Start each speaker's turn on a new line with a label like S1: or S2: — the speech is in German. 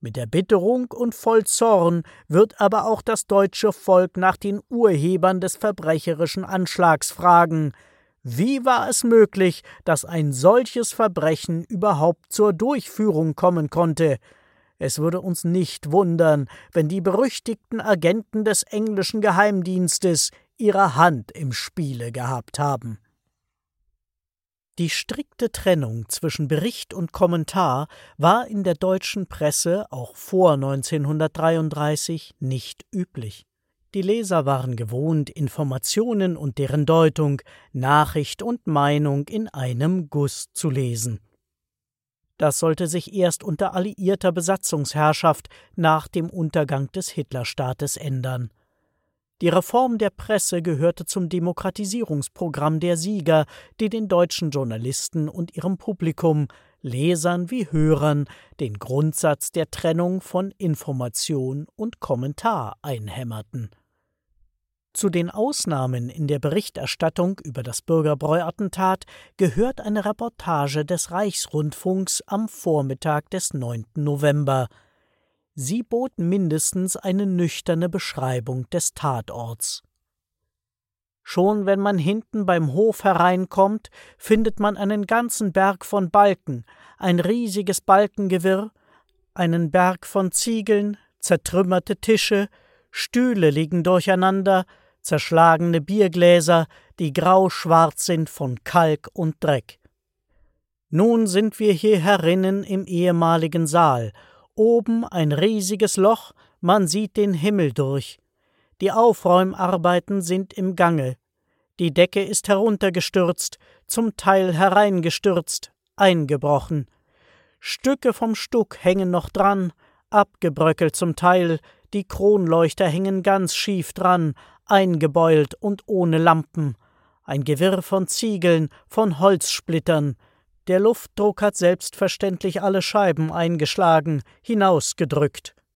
S1: Mit Erbitterung und voll Zorn wird aber auch das deutsche Volk nach den Urhebern des verbrecherischen Anschlags fragen: Wie war es möglich, dass ein solches Verbrechen überhaupt zur Durchführung kommen konnte? Es würde uns nicht wundern, wenn die berüchtigten Agenten des englischen Geheimdienstes ihre Hand im Spiele gehabt haben. Die strikte Trennung zwischen Bericht und Kommentar war in der deutschen Presse auch vor 1933 nicht üblich. Die Leser waren gewohnt, Informationen und deren Deutung, Nachricht und Meinung in einem Guss zu lesen. Das sollte sich erst unter alliierter Besatzungsherrschaft nach dem Untergang des Hitlerstaates ändern. Die Reform der Presse gehörte zum Demokratisierungsprogramm der Sieger, die den deutschen Journalisten und ihrem Publikum, Lesern wie Hörern, den Grundsatz der Trennung von Information und Kommentar einhämmerten. Zu den Ausnahmen in der Berichterstattung über das Bürgerbräu-Attentat gehört eine Reportage des Reichsrundfunks am Vormittag des 9. November. Sie bot mindestens eine nüchterne Beschreibung des Tatorts. Schon wenn man hinten beim Hof hereinkommt, findet man einen ganzen Berg von Balken, ein riesiges Balkengewirr, einen Berg von Ziegeln, zertrümmerte Tische, Stühle liegen durcheinander, zerschlagene Biergläser, die grau-schwarz sind von Kalk und Dreck. Nun sind wir hier herinnen im ehemaligen Saal. Oben ein riesiges Loch, man sieht den Himmel durch. Die Aufräumarbeiten sind im Gange. Die Decke ist heruntergestürzt, zum Teil hereingestürzt, eingebrochen. Stücke vom Stuck hängen noch dran, abgebröckelt zum Teil, die Kronleuchter hängen ganz schief dran, eingebeult und ohne Lampen. Ein Gewirr von Ziegeln, von Holzsplittern. Der Luftdruck hat selbstverständlich alle Scheiben eingeschlagen, hinausgedrückt.